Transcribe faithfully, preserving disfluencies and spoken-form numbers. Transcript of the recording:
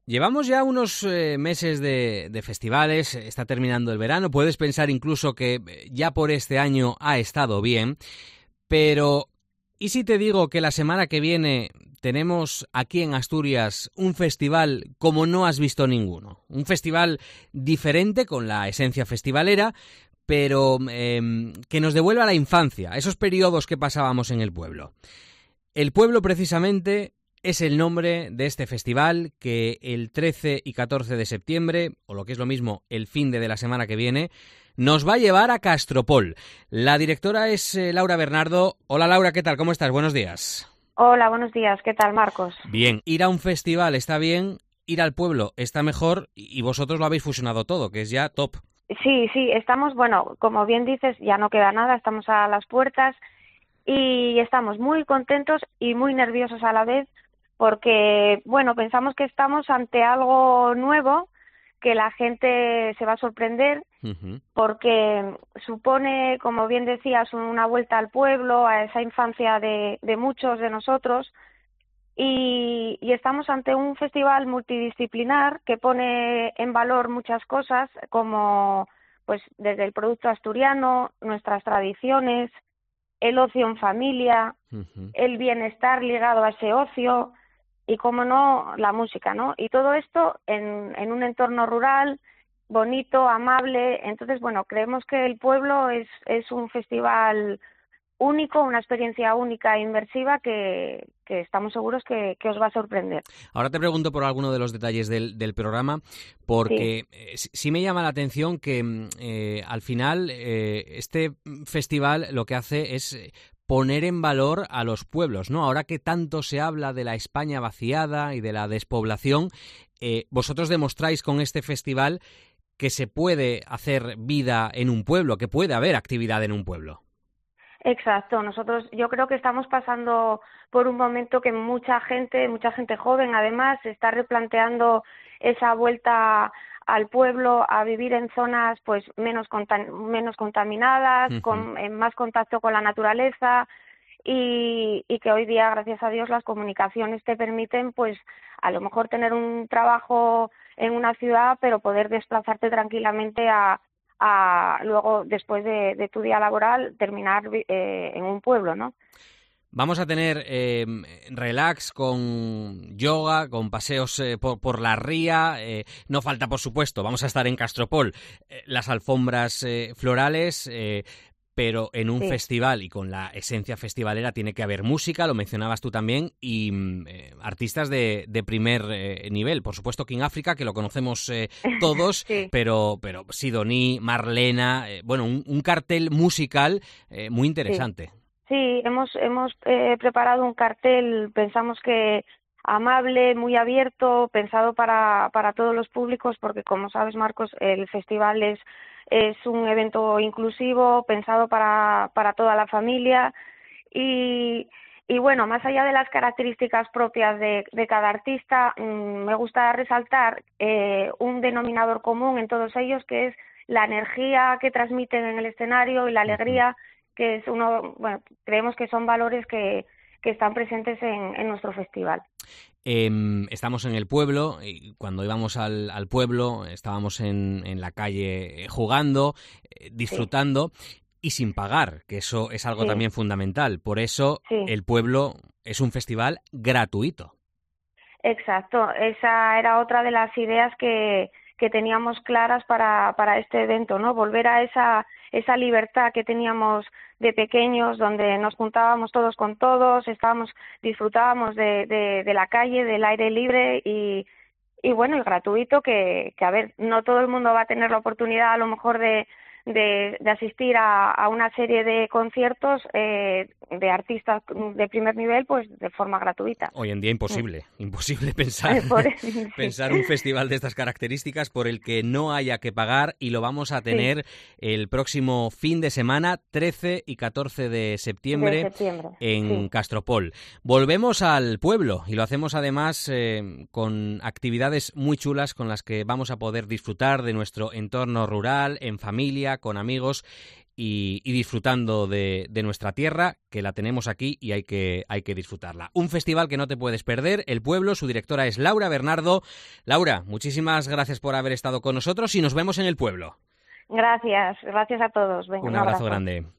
Llevamos ya unos eh, meses de, de festivales, está terminando el verano, puedes pensar incluso que ya por este año ha estado bien, pero ¿y si te digo que la semana que viene tenemos aquí en Asturias un festival como no has visto ninguno? Un festival diferente con la esencia festivalera, pero eh, que nos devuelva a la infancia, esos periodos que pasábamos en el pueblo. El pueblo precisamente es el nombre de este festival que el trece y catorce de septiembre, o lo que es lo mismo, el fin de la semana que viene, nos va a llevar a Castropol. La directora es eh, Laura Bernardo. Hola Laura, ¿qué tal? ¿Cómo estás? Buenos días. Hola, buenos días. ¿Qué tal, Marcos? Bien, ir a un festival está bien, ir al pueblo está mejor y vosotros lo habéis fusionado todo, que es ya top. Sí, sí, estamos, bueno, como bien dices, ya no queda nada, estamos a las puertas y estamos muy contentos y muy nerviosos a la vez porque, bueno, pensamos que estamos ante algo nuevo, que la gente se va a sorprender, uh-huh. porque supone, como bien decías, una vuelta al pueblo, a esa infancia de, de muchos de nosotros, y, y estamos ante un festival multidisciplinar que pone en valor muchas cosas, como pues desde el producto asturiano, nuestras tradiciones, el ocio en familia, uh-huh. el bienestar ligado a ese ocio, y, cómo no, la música, ¿no? Y todo esto en, en un entorno rural, bonito, amable. Entonces, bueno, creemos que el pueblo es, es un festival único, una experiencia única e inmersiva que, que estamos seguros que, que os va a sorprender. Ahora te pregunto por alguno de los detalles del, del programa, porque sí. Eh, sí me llama la atención que eh, al final eh, este festival lo que hace es poner en valor a los pueblos, ¿no? Ahora que tanto se habla de la España vaciada y de la despoblación, eh, vosotros demostráis con este festival que se puede hacer vida en un pueblo, que puede haber actividad en un pueblo. Exacto, nosotros yo creo que estamos pasando por un momento que mucha gente, mucha gente joven además, se está replanteando esa vuelta al pueblo a vivir en zonas pues menos contam- menos contaminadas, uh-huh. con en más contacto con la naturaleza y, y que hoy día, gracias a Dios, las comunicaciones te permiten pues a lo mejor tener un trabajo en una ciudad, pero poder desplazarte tranquilamente a a luego, después de, de tu día laboral, terminar eh, en un pueblo, ¿no? Vamos a tener eh, relax con yoga, con paseos eh, por, por la ría. Eh, no falta, por supuesto, vamos a estar en Castropol, eh, las alfombras eh, florales, eh, pero en un sí. festival y con la esencia festivalera tiene que haber música, lo mencionabas tú también, y eh, artistas de, de primer eh, nivel. Por supuesto, King África, que lo conocemos eh, todos, sí. pero, pero Sidoní, Marlena, eh, bueno, un, un cartel musical eh, muy interesante. Sí. Sí, hemos hemos eh, preparado un cartel, pensamos que amable, muy abierto, pensado para para todos los públicos, porque como sabes, Marcos, el festival es es un evento inclusivo, pensado para para toda la familia y y bueno, más allá de las características propias de, de cada artista, mmm, me gusta resaltar eh, un denominador común en todos ellos, que es la energía que transmiten en el escenario y la alegría, que es uno, bueno, creemos que son valores que, que están presentes en, en nuestro festival. Eh, estamos en el pueblo y cuando íbamos al, al pueblo estábamos en, en la calle jugando, eh, disfrutando sí. y sin pagar, que eso es algo sí. también fundamental. Por eso sí. el pueblo es un festival gratuito. Exacto, esa era otra de las ideas que, que teníamos claras para, para este evento, ¿no? Volver a esa esa libertad que teníamos de pequeños, donde nos juntábamos todos con todos, estábamos, disfrutábamos de, de, de la calle, del aire libre y, y bueno, y gratuito, que, que a ver, no todo el mundo va a tener la oportunidad a lo mejor de, de, de asistir a, a una serie de conciertos eh, de artistas de primer nivel, pues de forma gratuita. Hoy en día imposible, mm. imposible pensar, sí. pensar un festival de estas características por el que no haya que pagar, y lo vamos a tener sí. el próximo fin de semana, trece y catorce de septiembre, de septiembre. en sí. Castropol. Volvemos al pueblo y lo hacemos además eh, con actividades muy chulas con las que vamos a poder disfrutar de nuestro entorno rural, en familia, con amigos y, y disfrutando de, de nuestra tierra, que la tenemos aquí y hay que, hay que disfrutarla. Un festival que no te puedes perder, El Pueblo, su directora es Laura Bernardo. Laura, muchísimas gracias por haber estado con nosotros y nos vemos en El Pueblo. Gracias, gracias a todos. Venga, un, un abrazo abrazo grande.